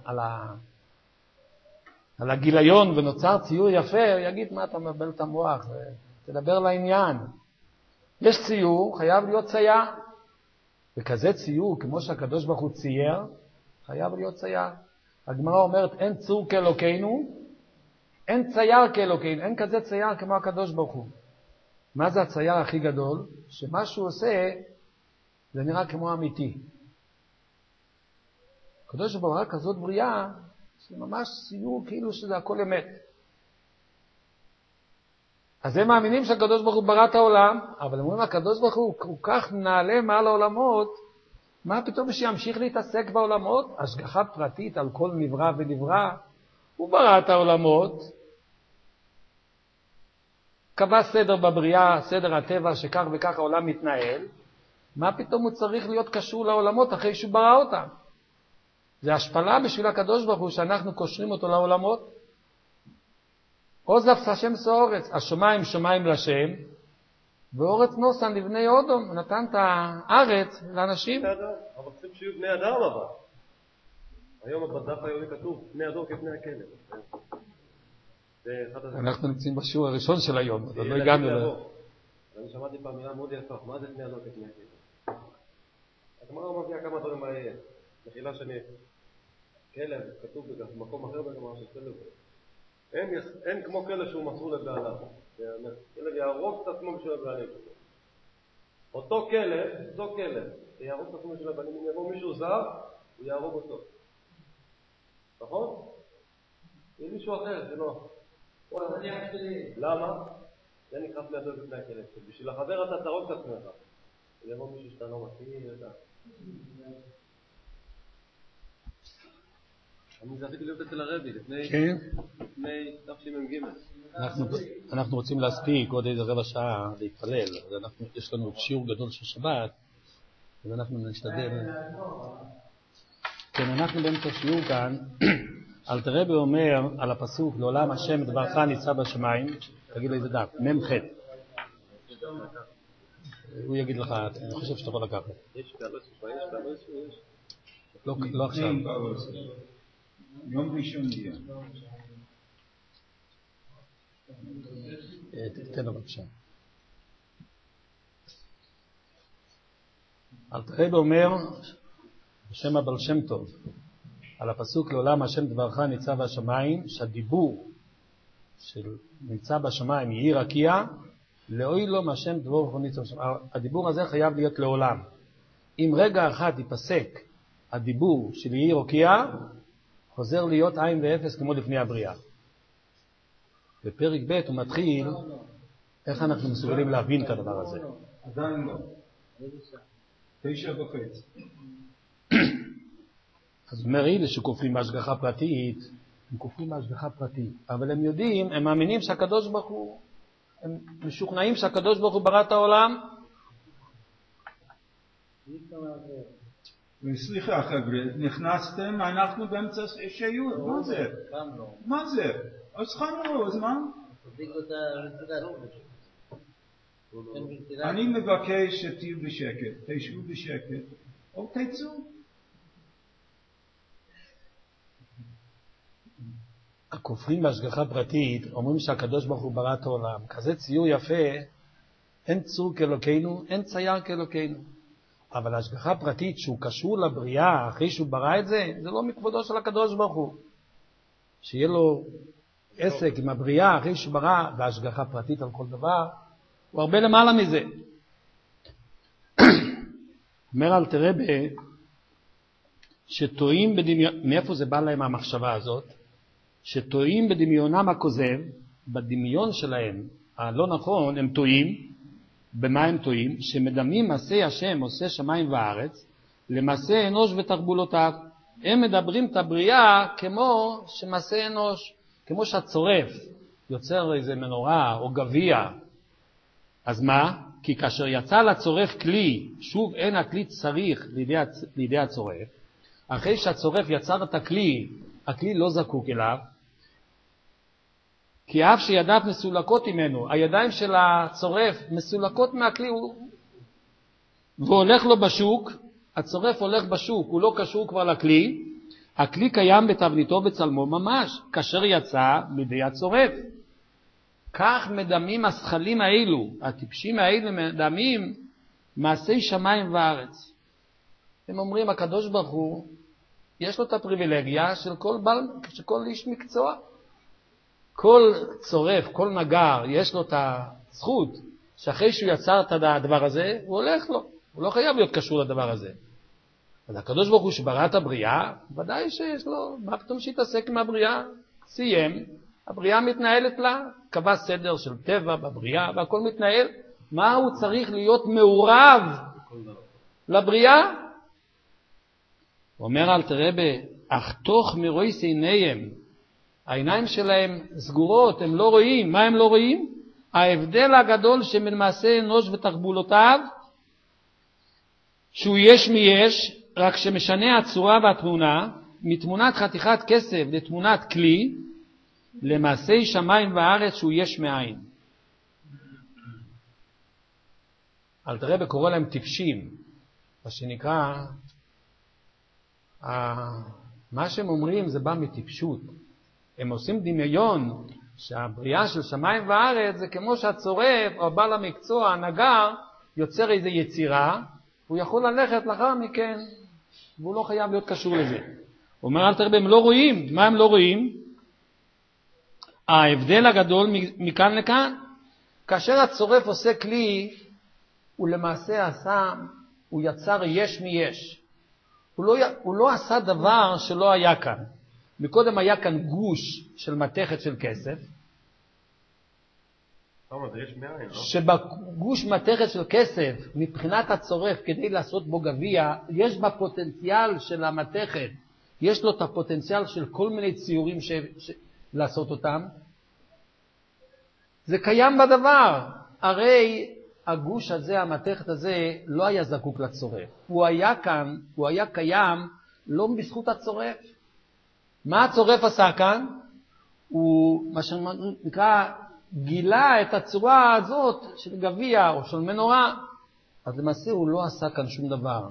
על הגיליון ונוצר ציור יפה, יגיד מה אתה מבלבל את המוח, תדבר לעניין. יש ציור, חייב להיות צייר. וכזה ציור, כמו שהקדוש ברוך הוא צייר, חייב להיות צייר. הגמרא אומרת, אין צור כאלוקינו, אין צייר כאלוקינו, אין כזה צייר כמו הקדוש ברוך הוא. מה זה הצייר הכי גדול? שמה שהוא עושה, זה נראה כמו אמיתי. הקדוש ברוך הוא כזאת בריאה, זה ממש ציור כאילו שזה הכל אמת. אז הם מאמינים שהקדוש ברוך הוא ברא את העולם, אבל הם אומרים, הקדוש ברוך הוא כל כך נעלה מעל העולמות, מה פתאום שימשיך להתעסק בעולמות? השגחה פרטית על כל נברא ונברא, הוא ברא את העולמות, קבע סדר בבריאה, סדר הטבע, שכך וכך העולם מתנהל, מה פתאום הוא צריך להיות קשור לעולמות אחרי שהוא ברא אותם? זה השפלה בשביל הקדוש ברוך הוא שאנחנו קושרים אותו לעולמות. עוז אפס השם סאורץ, השמיים שמיים לשם, ואורץ נוסן לבני אודום, נתן את הארץ לאנשים. אבל צריכים שיהיו בני אדם אבל. היום בדף היומי כתוב, בני אדם כבני הכלב. אנחנו נמצאים בשיעור הראשון של היום, אז לא הגענו לזה. אני שמעתי פעם מילה מאוד יפה, מה זה בני אדם כבני הכלב? הגמרא מביאה כמה דברים בעיה. מחילה שאני... כלב, כתוב במקום אחר בגמרא של כלב. אין כמו כלב שהוא מסור לבעליו. כלב יהרוג את עצמו בשביל הבעלים. אותו כלב, יהרוג את עצמו בשביל הבעלים. אם יבוא מישהו זר, הוא יהרוג אותו. נכון? זה מישהו אחר, זה לא. למה? זה נקרא בני אדם כבני הכלב. בשביל החבר אתה תהרוג את עצמך. יבוא מישהו שאתה לא מכיר, אתה... אני זכיתי להיות אצל הרבי לפני תשמ"ג. אנחנו רוצים להספיק עוד איזה רבע שעה להתפלל. יש לנו שיעור גדול של שבת, אז אנחנו נשתדל. כן, אנחנו באמצע שיעור כאן. אלתר רבי אומר על הפסוק לעולם השם דברך ניצב בשמיים. תגיד לי איזה דף, מ"ח. הוא יגיד לך, אני חושב שאתה יכול לקחת. יש. לא עכשיו. יום ראשון יהיה. תתן לו בבקשה. אלתר רבי אומר בשם הבעל שם טוב על הפסוק לעולם השם דברך ניצב בשמיים, שהדיבור של נמצא בשמיים יהי רקיע לאוי לו מהשם דברך ניצב בשמיים. הדיבור הזה חייב להיות לעולם. אם רגע אחד ייפסק הדיבור של יהי רקיע, חוזר להיות עין ואפס כמו לפני הבריאה. בפרק ב' הוא מתחיל איך אנחנו מסוגלים להבין את הדבר הזה. עדיין לא. 9:30. אז אומר אלה שכופרים בהשגחה פרטית, הם כופרים בהשגחה פרטית, אבל הם יודעים, הם מאמינים שהקדוש ברוך הוא, הם משוכנעים שהקדוש ברוך הוא ברא את העולם. סליחה חבר'ה, נכנסתם, אנחנו באמצע שיעור, מה זה? מה זה? אז חמרו, אז מה? אני מבקש שתהיו בשקט, תשבו בשקט, או תצאו. הכופרים בהשגחה פרטית אומרים שהקדוש ברוך הוא ברא את העולם. כזה ציור יפה, אין צור כאלוקינו, אין צייר כאלוקינו. אבל ההשגחה פרטית שהוא קשור לבריאה אחרי שהוא ברא את זה, זה לא מכבודו של הקדוש ברוך הוא. שיהיה לו עסק עם הבריאה אחרי שהוא ברא, והשגחה פרטית על כל דבר, הוא הרבה למעלה מזה. אומר אלתר רבי שטועים בדמיון, מאיפה זה בא להם המחשבה הזאת? שטועים בדמיונם הכוזב, בדמיון שלהם הלא נכון, הם טועים. במה הם טועים? שמדמים מעשה השם עושה שמיים וארץ למעשה אנוש ותרבולותיו. הם מדברים את הבריאה כמו שמעשה אנוש, כמו שהצורף יוצר איזה מנורה או גביע. אז מה? כי כאשר יצא לצורף כלי, שוב אין הכלי צריך לידי הצורף, אחרי שהצורף יצר את הכלי, הכלי לא זקוק אליו, כי אף שידיו מסולקות ממנו, הידיים של הצורף מסולקות מהכלי, והוא הולך לו בשוק, הצורף הולך בשוק, הוא לא קשור כבר לכלי, הכלי קיים בתבניתו בצלמו ממש, כאשר יצא לידי הצורף. כך מדמים השכלים האלו, הטיפשים האלו מדמים מעשי שמיים וארץ. הם אומרים, הקדוש ברוך הוא, יש לו את הפריבילגיה של כל איש מקצוע. כל צורף, כל נגר, יש לו את הזכות שאחרי שהוא יצר את הדבר הזה, הוא הולך לו. הוא לא חייב להיות קשור לדבר הזה. אז הקדוש ברוך הוא שברא את הבריאה, ודאי שיש לו, מה פתאום שיתעסק עם הבריאה? סיים, הבריאה מתנהלת לה, קבע סדר של טבע בבריאה, והכל מתנהל. מה הוא צריך להיות מעורב לבריאה? אומר אלתר רבי, אך תוך מרויס עיניהם, העיניים שלהם סגורות, הם לא רואים. מה הם לא רואים? ההבדל הגדול שבין מעשה אנוש ותחבולותיו, שהוא יש מיש, רק שמשנה הצורה והתמונה, מתמונת חתיכת כסף לתמונת כלי, למעשה שמיים וארץ שהוא יש מאין. אל תראה בקורא להם טיפשים, מה שנקרא, מה שהם אומרים זה בא מטיפשות. הם עושים דמיון שהבריאה של שמיים וארץ זה כמו שהצורף או בעל המקצוע, הנגר, יוצר איזו יצירה, הוא יכול ללכת לאחר מכן, והוא לא חייב להיות קשור לזה. הוא אומר, אל תראה, הם לא רואים. מה הם לא רואים? ההבדל הגדול מכאן לכאן, כאשר הצורף עושה כלי, הוא למעשה הוא יצר יש מיש. הוא לא עשה דבר שלא היה כאן. מקודם היה כאן גוש של מתכת של כסף. זה יש מאין, לא? שבגוש מתכת של כסף, מבחינת הצורף, כדי לעשות בו גביע, יש בפוטנציאל של המתכת, יש לו את הפוטנציאל של כל מיני ציורים לעשות אותם. זה קיים בדבר. הרי הגוש הזה, המתכת הזה, לא היה זקוק לצורף. הוא היה כאן, הוא היה קיים, לא בזכות הצורף. מה הצורף עשה כאן? הוא, מה שנקרא, גילה את הצורה הזאת של גביע או של מנורה. אז למעשה הוא לא עשה כאן שום דבר.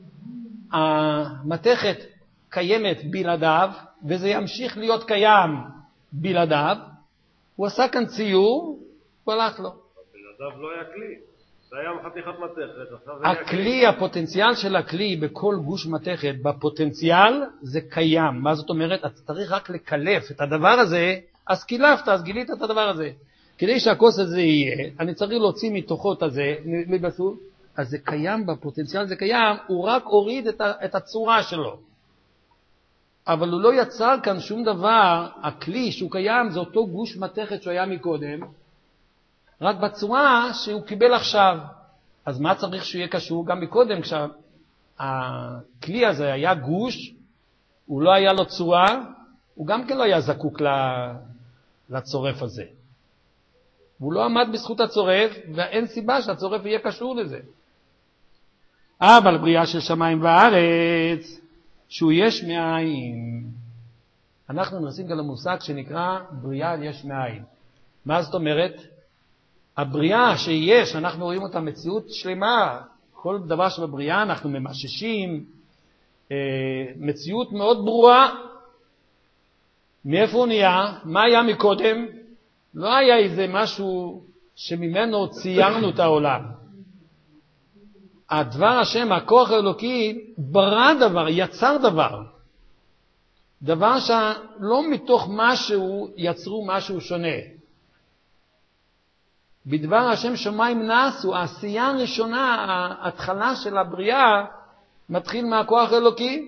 המתכת קיימת בלעדיו, וזה ימשיך להיות קיים בלעדיו. הוא עשה כאן ציור, הוא הלך לו. בלעדיו לא היה כלי. זה היה חתיכת מתכת. הכלי, הפוטנציאל של הכלי בכל גוש מתכת, בפוטנציאל זה קיים. מה זאת אומרת? אתה צריך רק לקלף את הדבר הזה, אז קילפת, אז גילית את הדבר הזה. כדי שהכוס הזה יהיה, אני צריך להוציא מתוכו את הזה, מבסוף, אז זה קיים בפוטנציאל, זה קיים, הוא רק הוריד את הצורה שלו. אבל הוא לא יצר כאן שום דבר, הכלי שהוא קיים זה אותו גוש מתכת שהוא היה מקודם, רק בצורה שהוא קיבל עכשיו. אז מה צריך שהוא יהיה קשור? גם מקודם כשהכלי הזה היה גוש, הוא לא היה לו צורה, הוא גם כן לא היה זקוק לצורף הזה. הוא לא עמד בזכות הצורף, ואין סיבה שהצורף יהיה קשור לזה. אבל בריאה של שמיים וארץ, שהוא יש מאין. אנחנו נכנסים כאן למושג שנקרא בריאה יש מאין. מה זאת אומרת? הבריאה שיש, אנחנו רואים אותה מציאות שלמה. כל דבר שבבריאה אנחנו ממששים, מציאות מאוד ברורה. מאיפה הוא נהיה? מה היה מקודם? לא היה איזה משהו שממנו ציירנו את העולם. הדבר השם, הכוח האלוקי, ברא דבר, יצר דבר. דבר שלא מתוך משהו יצרו משהו שונה. בדבר השם שמיים נעשו, העשייה הראשונה, ההתחלה של הבריאה, מתחיל מהכוח האלוקי.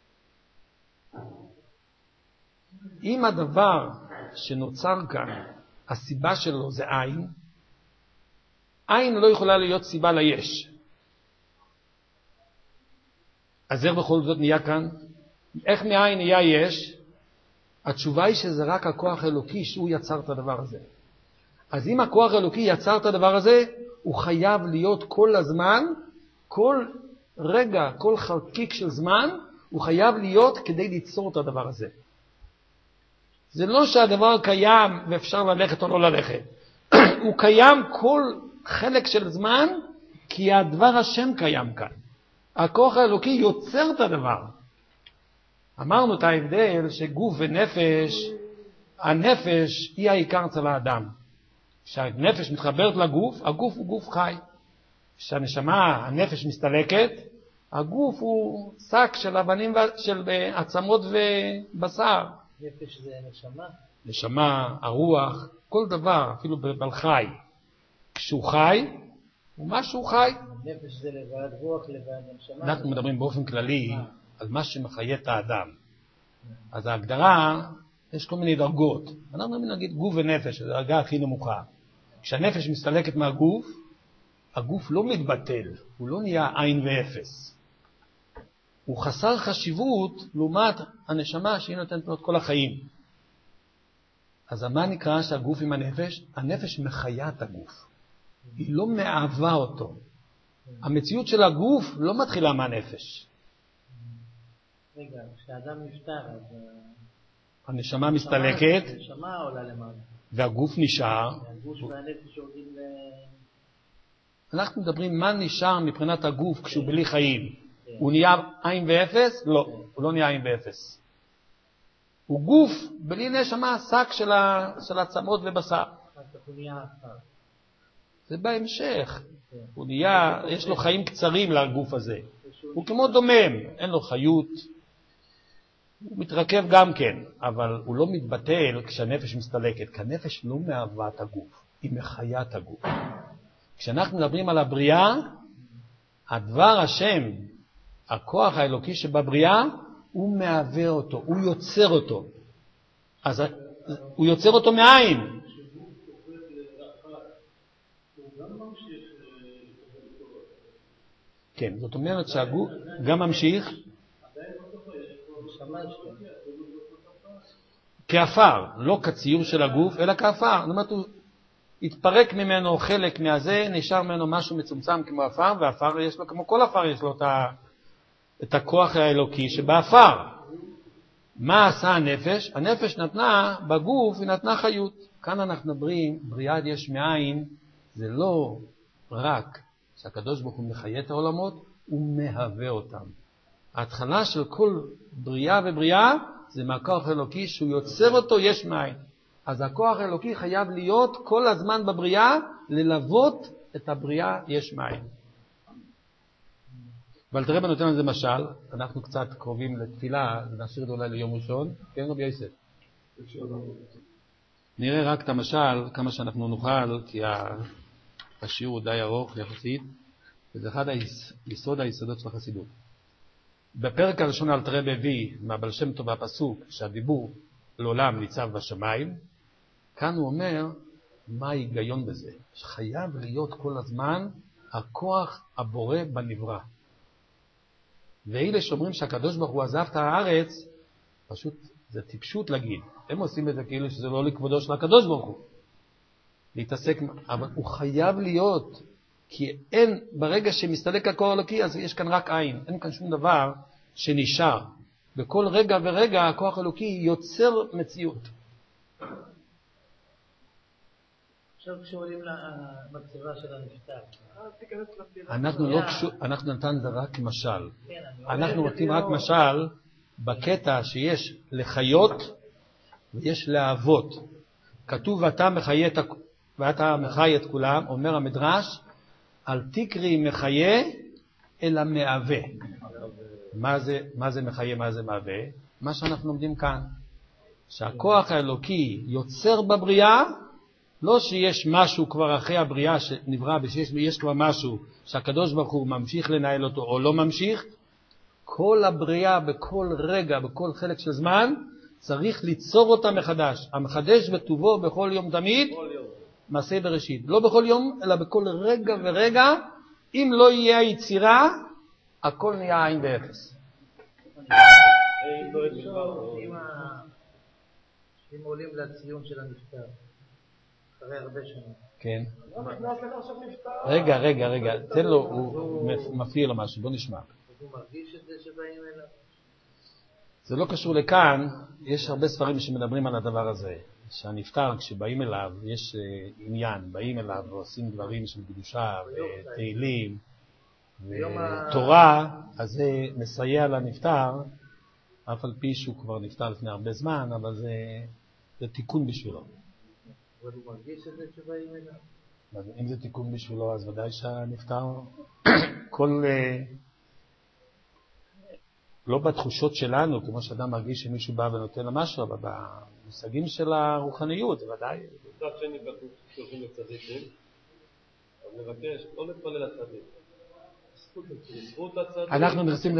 אם הדבר שנוצר כאן, הסיבה שלו זה עין, עין לא יכולה להיות סיבה ליש. אז איך בכל זאת נהיה כאן? איך מעין נהיה יש? התשובה היא שזה רק הכוח האלוקי שהוא יצר את הדבר הזה. אז אם הכוח האלוקי יצר את הדבר הזה, הוא חייב להיות כל הזמן, כל רגע, כל חלקיק של זמן, הוא חייב להיות כדי ליצור את הדבר הזה. זה לא שהדבר קיים ואפשר ללכת או לא ללכת. הוא קיים כל חלק של זמן, כי הדבר השם קיים כאן. הכוח האלוקי יוצר את הדבר. אמרנו את ההבדל שגוף ונפש, הנפש היא העיקר אצל האדם. כשהנפש מתחברת לגוף, הגוף הוא גוף חי. כשהנשמה, הנפש מסתלקת, הגוף הוא שק של אבנים של עצמות ובשר. נפש זה נשמה? נשמה, הרוח, כל דבר, אפילו בבעל חי. כשהוא חי, הוא משהו חי. נפש זה לבד רוח, לבד נשמה. אנחנו מדברים באופן כללי על מה שמחיה את האדם. אז ההגדרה, יש כל מיני דרגות. אנחנו נגיד גוף ונפש, זו הדרגה הכי נמוכה. כשהנפש מסתלקת מהגוף, הגוף לא מתבטל, הוא לא נהיה עין ואפס. הוא חסר חשיבות לעומת הנשמה שהיא נותנת לו את כל החיים. אז מה נקרא שהגוף עם הנפש? הנפש מחיה את הגוף. היא לא מאהבה אותו. המציאות של הגוף לא מתחילה מהנפש. רגע, כשאדם נפטר, אז הנשמה מסתלקת, הנשמה עולה למעלה. והגוף נשאר. והגוף והנפש יורדים אנחנו מדברים מה נשאר מבחינת הגוף כשהוא בלי חיים. הוא נהיה עין ואפס? לא, הוא לא נהיה עין ואפס. הוא גוף בלי נשמה, שק של עצמות ובשר. הוא נהיה אחר. זה בהמשך. הוא נהיה, יש לו חיים קצרים לגוף הזה. הוא כמו דומם, אין לו חיות. הוא מתרכב גם כן, אבל הוא לא מתבטל כשהנפש מסתלקת, כי הנפש לא מאהבה את הגוף, היא מחיה את הגוף. כשאנחנו מדברים על הבריאה, הדבר השם, הכוח האלוקי שבבריאה, הוא מהווה אותו, הוא יוצר אותו. אז הוא יוצר אותו מאין. כן, זאת אומרת שהגוף גם ממשיך כאפר, לא כציור של הגוף, אלא כאפר. זאת אומרת, הוא התפרק ממנו חלק מהזה, נשאר ממנו משהו מצומצם כמו אפר, ואפר יש לו, כמו כל אפר יש לו את הכוח האלוקי שבאפר. מה עשה הנפש? הנפש נתנה בגוף, היא נתנה חיות. כאן אנחנו מדברים, בריאת יש מאין, זה לא רק שהקדוש ברוך הוא מחיה את העולמות, הוא מהווה אותם. ההתחלה של כל בריאה ובריאה זה מהכוח האלוקי שהוא יוצר אותו יש מאין. אז הכוח האלוקי חייב להיות כל הזמן בבריאה, ללוות את הבריאה יש מאין. אבל תראה בנותן על זה משל, אנחנו קצת קרובים לתפילה, נשאיר את זה אולי ליום ראשון. כן רבי יוסף? נראה רק את המשל, כמה שאנחנו נוכל, כי השיעור הוא די ארוך יחסית, וזה אחד היסוד היסודות של החסידות. בפרק הראשון אל תראה מביא מהבעל שם טוב הפסוק שהדיבור לעולם ניצב בשמיים, כאן הוא אומר מה ההיגיון בזה. שחייב להיות כל הזמן הכוח הבורא בנברא. ואלה שאומרים שהקדוש ברוך הוא עזב את הארץ, פשוט זה טיפשות להגיד. הם עושים את זה כאילו שזה לא לכבודו של הקדוש ברוך הוא. להתעסק, אבל הוא חייב להיות, כי אין, ברגע שמסתלק הכוח האלוקי, אז יש כאן רק עין. אין כאן שום דבר שנשאר. בכל רגע ורגע הכוח האלוקי יוצר מציאות. עכשיו כשעולים למצבה של הנפטר. אנחנו נתן זה רק משל. אנחנו נותנים רק משל בקטע שיש לחיות ויש לאהבות. כתוב ואתה מחיה את כולם, אומר המדרש, אל תקרי מחיה אלא מאהבה. מה זה מחיה, מה זה מאהבה? מה שאנחנו לומדים כאן, שהכוח האלוקי יוצר בבריאה, לא שיש משהו כבר אחרי הבריאה שנברא, ויש כבר משהו שהקדוש ברוך הוא ממשיך לנהל אותו או לא ממשיך. כל הבריאה בכל רגע, בכל חלק של זמן, צריך ליצור אותה מחדש. המחדש בטובו בכל יום תמיד, מעשה בראשית. לא בכל יום, אלא בכל רגע ורגע. אם לא יהיה היצירה, הכל נהיה עין ואפס. אם עולים לציון של הנפטר, אחרי הרבה שנים. כן. רגע, תן לו, הוא מפריע לו משהו, בוא נשמע. הוא מרגיש את זה שבאים אליו? זה לא קשור לכאן, יש הרבה ספרים שמדברים על הדבר הזה. שהנפטר, כשבאים אליו, יש עניין, באים אליו ועושים דברים של קדושה ותהילים ותורה, אז זה מסייע לנפטר, אף על פי שהוא כבר נפטר לפני הרבה זמן, אבל זה תיקון בשבילו. אבל הוא מרגיש את זה שבאים אליו? אם זה תיקון בשבילו, אז ודאי שהנפטר, לא בתחושות שלנו, כמו שאדם מרגיש שמישהו בא ונותן לו משהו, אבל במושגים של הרוחניות, זה ודאי. מצד שני כתוב שהולכים לצדיקים, אז נבקש לא להתפלל לצדיק. זכות הצדיק. אנחנו נכנסים